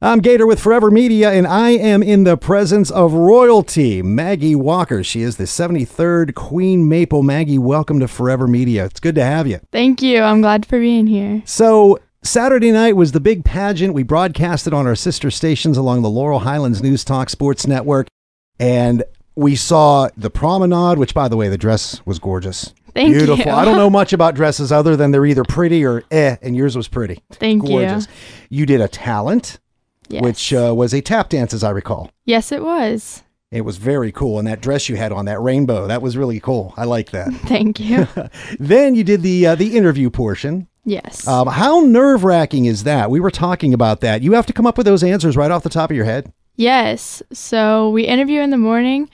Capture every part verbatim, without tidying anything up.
I'm Gator with Forever Media, and I am in the presence of royalty, Maggie Walker. She is the seventy-third Queen Maple. Maggie, welcome to Forever Media. It's good to have you. Thank you. I'm glad for being here. So Saturday night was the big pageant. We broadcasted on our sister stations along the Laurel Highlands News Talk Sports Network, and we saw the promenade, which, by the way, the dress was gorgeous. Thank Beautiful. you. I don't know much about dresses other than they're either pretty or eh, and yours was pretty. Thank gorgeous. you. You did a talent. Yes. Which uh, was a tap dance, as I recall. Yes, it was. It was very cool. And that dress you had on, that rainbow, that was really cool. I like that. Thank you. Then you did the uh, the interview portion. Yes. Um, how nerve-wracking is that? We were talking about that. You have to come up with those answers right off the top of your head? Yes. So we interview in the morning,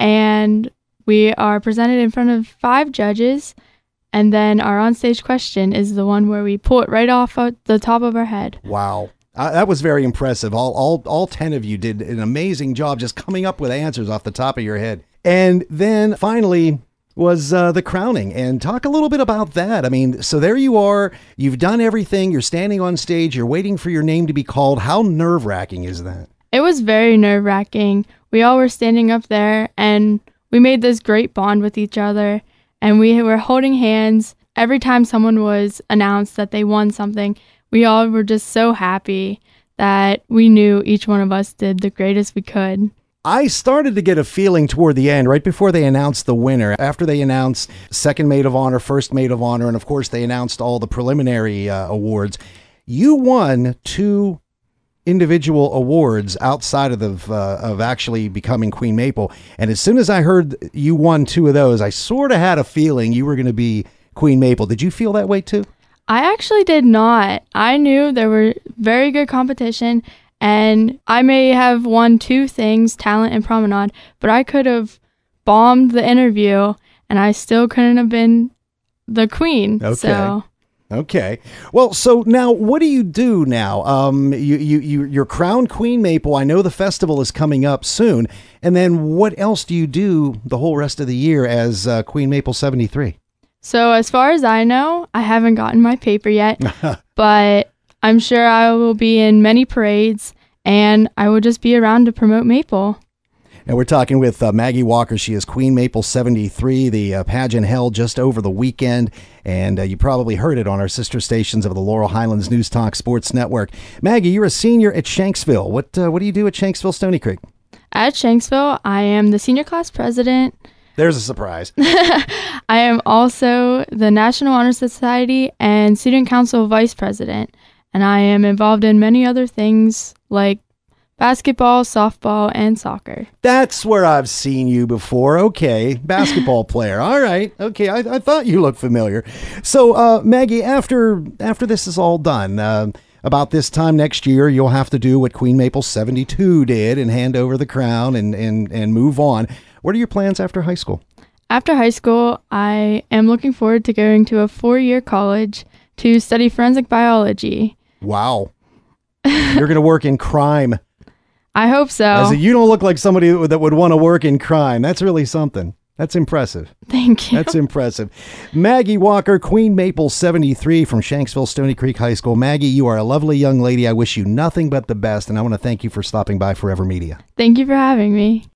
and we are presented in front of five judges. And then our onstage question is the one where we pull it right off of the top of our head. Wow. Uh, that was very impressive. All, all, all ten of you did an amazing job just coming up with answers off the top of your head. And then finally was uh, the crowning. And talk a little bit about that. I mean, so there you are. You've done everything. You're standing on stage. You're waiting for your name to be called. How nerve-wracking is that? It was very nerve-wracking. We all were standing up there, and we made this great bond with each other. And we were holding hands every time someone was announced that they won something. We all were just so happy that we knew each one of us did the greatest we could. I started to get a feeling toward the end, right before they announced the winner, after they announced second maid of honor, first maid of honor, and of course they announced all the preliminary uh, awards. You won two individual awards outside of the uh, of actually becoming Queen Maple. And as soon as I heard you won two of those, I sort of had a feeling you were going to be Queen Maple. Did you feel that way too? I actually did not. I knew there were very good competition, and I may have won two things, talent and promenade, but I could have bombed the interview, and I still couldn't have been the queen. Okay. So. Okay. Well, so now what do you do now? Um, you, you, you, you're crowned Queen Maple. I know the festival is coming up soon. And then what else do you do the whole rest of the year as uh, Queen Maple seventy-three? So as far as I know, I haven't gotten my paper yet, but I'm sure I will be in many parades, and I will just be around to promote Maple. And we're talking with uh, Maggie Walker. She is Queen Maple seventy-three. The uh, pageant held just over the weekend, and uh, you probably heard it on our sister stations of the Laurel Highlands News Talk Sports Network. Maggie, you're a senior at Shanksville. What uh, what do you do at Shanksville Stony Creek? At Shanksville, I am the senior class president. There's a surprise. I am also the National Honor Society and Student Council vice president, and I am involved in many other things like basketball, softball, and soccer. That's where I've seen you before. Okay, basketball player. All right. Okay, I, I thought you looked familiar. So, uh, Maggie, after after this is all done, uh, about this time next year, you'll have to do what Queen Maple seventy-two did and hand over the crown and, and, and move on. What are your plans after high school? After high school, I am looking forward to going to a four-year college to study forensic biology. Wow. You're going to work in crime. I hope so. I said, you don't look like somebody that would want to work in crime. That's really something. That's impressive. Thank you. That's impressive. Maggie Walker, Queen Maple seventy-three from Shanksville Stony Creek High School. Maggie, you are a lovely young lady. I wish you nothing but the best, and I want to thank you for stopping by Forever Media. Thank you for having me.